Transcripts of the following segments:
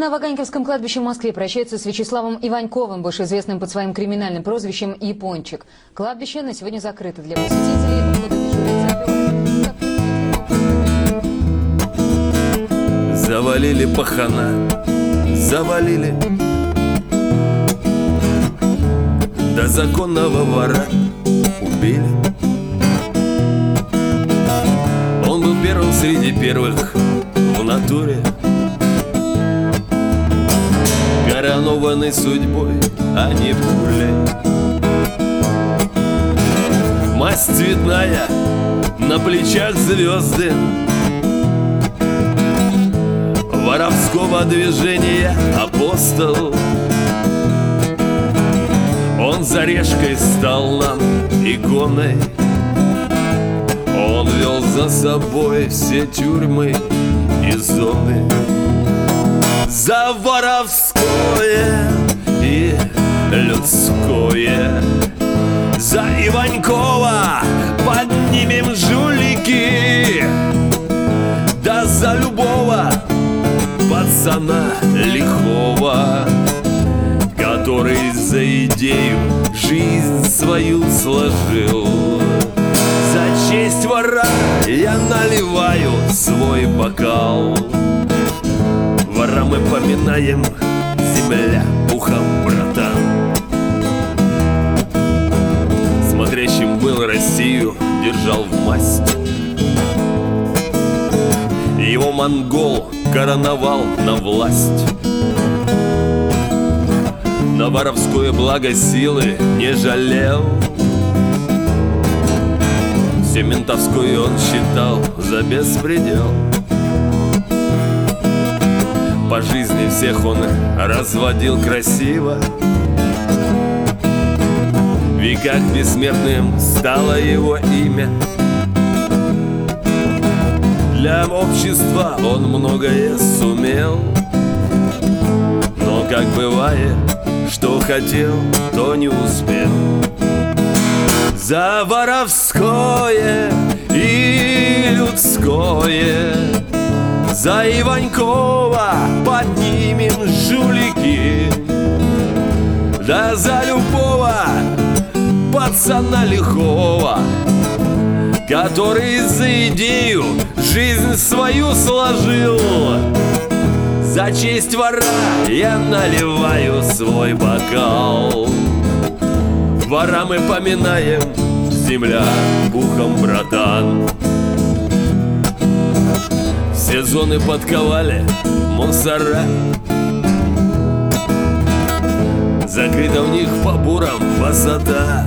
На Ваганьковском кладбище в Москве прощаются с Вячеславом Иваньковым, больше известным под своим криминальным прозвищем Япончик. Кладбище на сегодня закрыто для посетителей. Завалили пахана, завалили. До законного вора убили. Он был первым среди первых в натуре, коронованный судьбой, а не пулей. Масть цветная, на плечах звезды, воровского движения апостол. Он за решкой стал нам иконой. Он вел за собой все тюрьмы и зоны. За воровское и людское, за Иванькова поднимем жулики. Да за любого пацана лихого, который за идею жизнь свою сложил. За честь вора я наливаю свой бокал. Вора мы поминаем, земля пухом, братан. Смотрящим был Россию, держал в масть. Его монгол короновал на власть. На воровское благо силы не жалел. Все ментовское он считал за беспредел. По жизни всех он разводил красиво. В веках бессмертным стало его имя. Для общества он многое сумел. Но как бывает, что хотел, то не успел. За воровское и людское, за Иванькова поднимем жулики. Да за любого пацана лихого, который за идею жизнь свою сложил. За честь вора я наливаю свой бокал. Вора мы поминаем, земля пухом, братан. Все зоны подковали мусора, закрыта в них по бурам высота.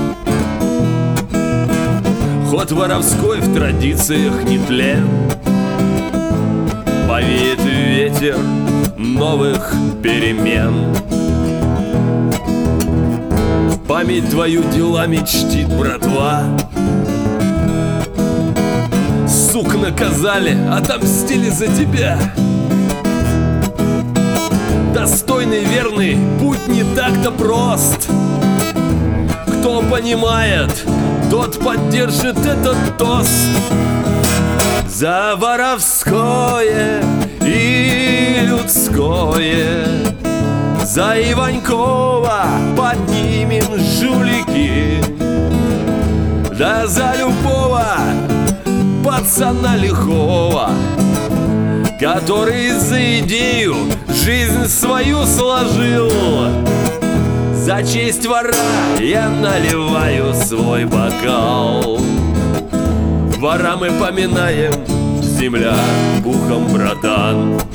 Ход воровской в традициях не тлен. Повеет ветер новых перемен. Память твою делами чтит братва. Сук наказали, отомстили за тебя. Достойный, верный путь не так-то прост. Кто понимает, тот поддержит этот тост. За воровское и людское, за Иванькова поднимем жулики. Да за любого пацана лихого, который за идею жизнь свою сложил. За честь вора я наливаю свой бокал. Вора мы поминаем, земля пухом, братан.